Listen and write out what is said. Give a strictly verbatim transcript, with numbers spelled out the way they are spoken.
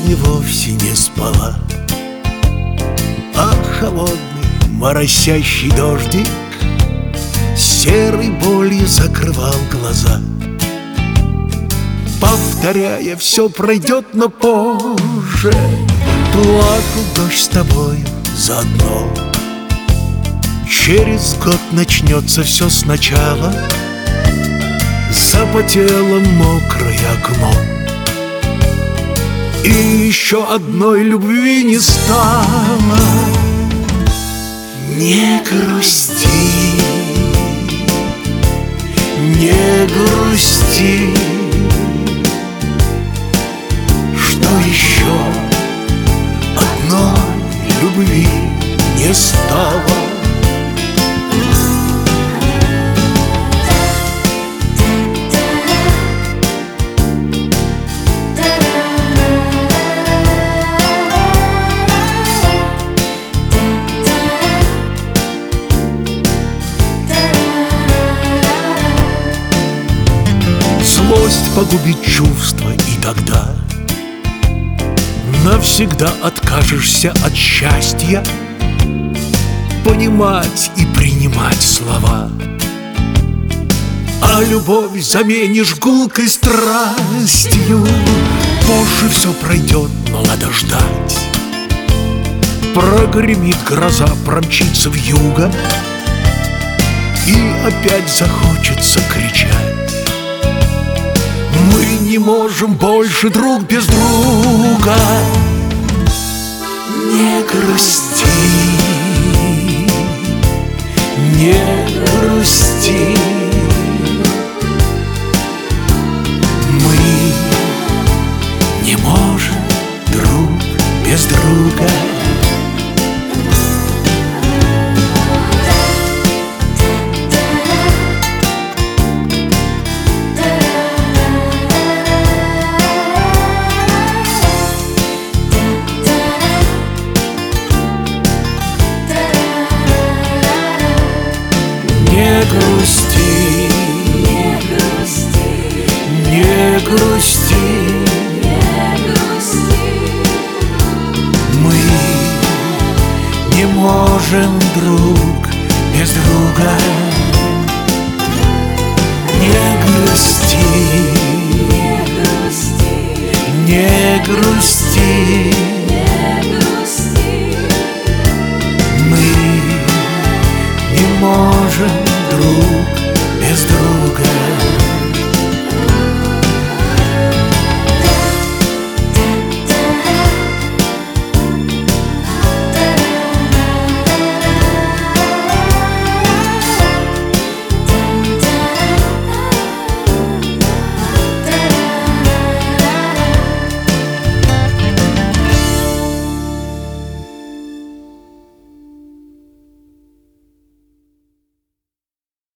сегодня вовсе не спала, а холодный моросящий дождик серой болью закрывал глаза, повторяя: все пройдет, но позже. Плакал дождь с тобою заодно. Через год начнется все сначала. Запотело мокрое окно, и еще одной любви не стало. Не грусти, не грусти, что еще одной любви не стало. Злость погубит чувства, и тогда навсегда откажешься от счастья понимать и принимать слова, а любовь заменишь гулкой страстью. Позже все пройдет, но надо ждать. Прогремит гроза, промчится вьюга, и опять захочется кричать. Мы не можем больше друг без друга. Не грусти, не грусти, мы не можем друг без друга. Не грусти, не грусти, не грусти, не грусти. Мы не можем друг без друга. Не грусти, не грусти, не грусти, не грусти. Мы не можем друг без друга.